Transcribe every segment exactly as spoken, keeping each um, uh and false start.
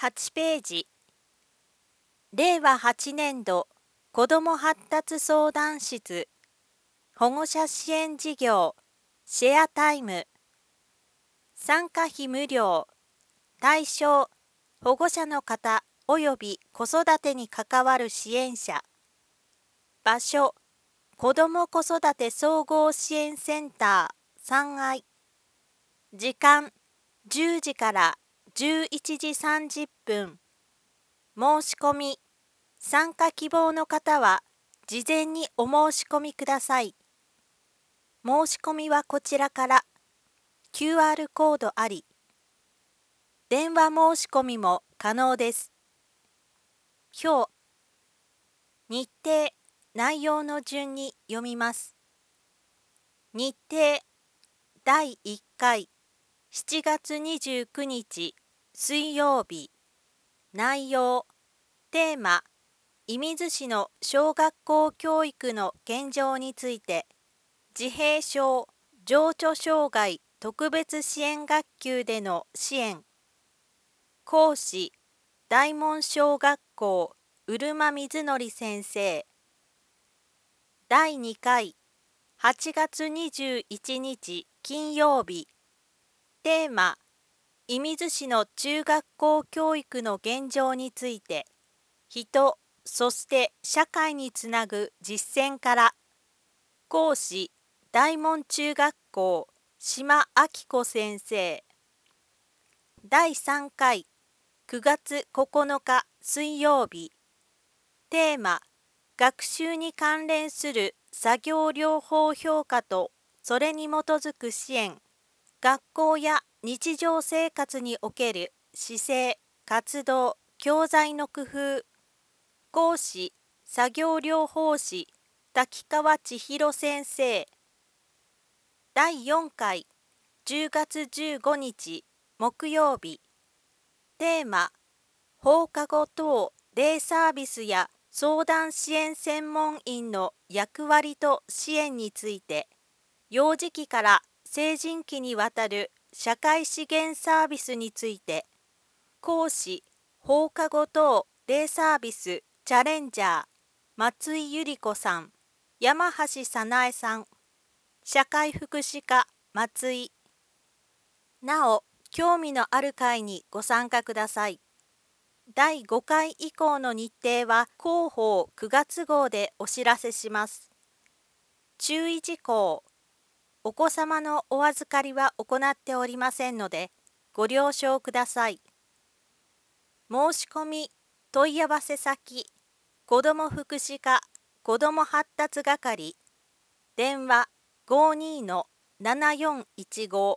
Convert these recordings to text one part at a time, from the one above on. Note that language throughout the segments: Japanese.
はちページ、れいわはちねんど子ども発達相談室保護者支援事業シェアタイム参加費無料対象保護者の方及び子育てに関わる支援者場所子ども子育て総合支援センターさんがい時間じゅうじからじゅういちじさんじゅっぷん申し込み参加希望の方は事前にお申し込みください。申し込みはこちらから キューアール コードあり、電話申し込みも可能です。表、日程、内容の順に読みます。日程、だいいっかい、しちがつにじゅうくにち、水曜日。内容、テーマ、射水市の小学校教育の現状について、自閉症、情緒障害特別支援学級での支援。講師、大門小学校、うるまみずのり先生。だいにかい、はちがつにじゅういちにち金曜日。テーマ、射水市の中学校教育の現状について、人、そして社会につなぐ実践から。講師、大門中学校、島明子先生。だいさんかい、くがつここのか水曜日。テーマ、学習に関連する作業療法評価とそれに基づく支援。学校や日常生活における姿勢、活動、教材の工夫。講師、作業療法士、滝川千尋先生。だいよんかい、じゅうがつじゅうごにち木曜日。テーマ、放課後等デイサービスや相談支援専門員の役割と支援について、幼児期から成人期にわたる社会資源サービスについて、講師、放課後等デイサービスチャレンジャー、松井ゆり子さん、山橋早苗さん、社会福祉課、松井。なお、興味のある会にご参加ください。だいごかい以降の日程は広報くがつ号でお知らせします。注意事項。お子様のお預かりは行っておりませんので、ご了承ください。申し込み、問い合わせ先、子ども福祉課、子ども発達係、電話 ごーにーのななよんいちご。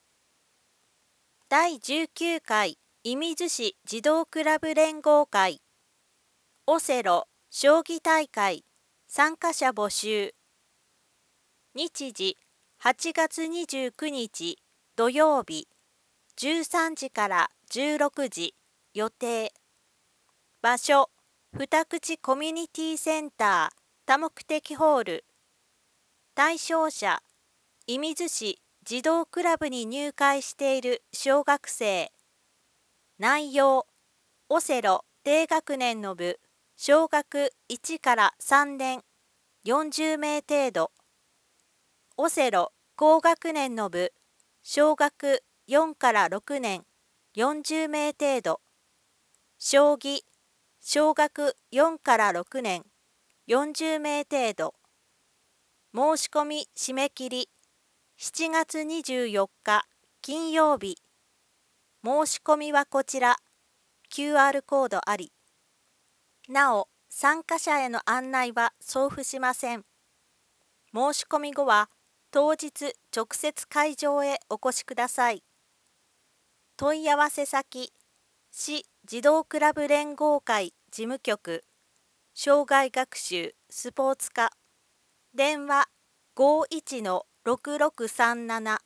だいじゅうきゅうかい射水市児童クラブ連合会オセロ将棋大会参加者募集。日時はちがつにじゅうくにち土曜日じゅうさんじからじゅうろくじ予定。場所二口コミュニティセンター多目的ホール。対象者射水市児童クラブに入会している小学生。内容オセロ低学年の部小学いちからさんねんよんじゅうめい程度。オセロ高学年の部小学よんからろくねんよんじゅうめい程度。将棋小学よんからろくねんよんじゅうめい程度。申し込み締め切りしちがつにじゅうよっか金曜日。申し込みはこちら キューアール コードあり。なお、参加者への案内は送付しません。申し込み後は当日直接会場へお越しください。問い合わせ先、市児童クラブ連合会事務局、障害学習スポーツ課、電話 ごーいちのろくろくさんなな。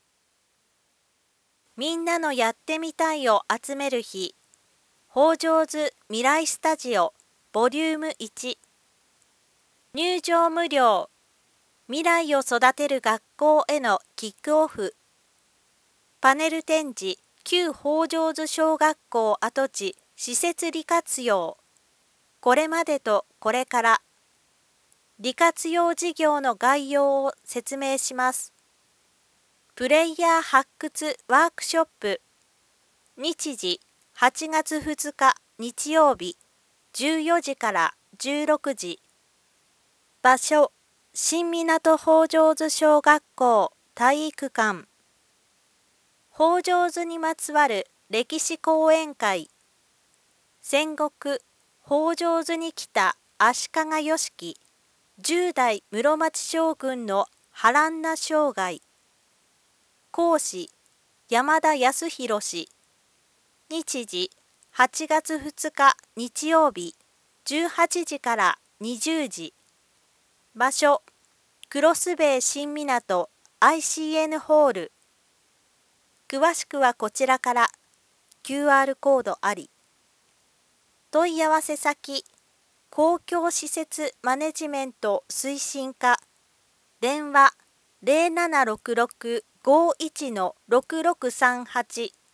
みんなのやってみたいを集める日、北条図未来スタジオボリュームいち。入場無料。未来を育てる学校へのキックオフ。パネル展示旧北条津小学校跡地施設利活用。これまでとこれから。利活用事業の概要を説明します。プレイヤー発掘ワークショップ。日時はちがつふつか日曜日じゅうよじからじゅうろくじ。場所新港北条津小学校体育館。北条津にまつわる歴史講演会。戦国北条津に来た足利義輝十代室町将軍の波乱な生涯。講師山田康弘氏。日時はちがつふつか日曜日じゅうはちじからにじゅうじ。場所クロスベイ新港 アイシーエヌ ホール。詳しくはこちらから キューアール コードあり。問い合わせ先公共施設マネジメント推進課。電話 ゼロななろくろくごーいちのろくろくさんはち